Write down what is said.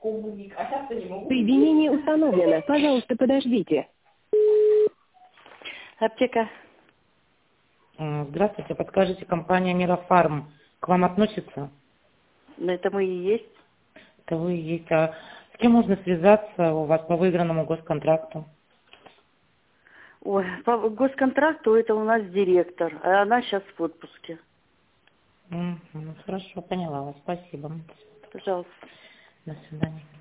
Соединение установлено. Пожалуйста, подождите. Аптека. Здравствуйте, подскажите, компания Мирофарм к вам относится? Ну, это мы и есть. Это вы и есть. А с кем можно связаться у вас по выигранному госконтракту? Ой, по госконтракту это у нас директор, а она сейчас в отпуске. Хорошо, поняла вас. Спасибо. Пожалуйста. До свидания.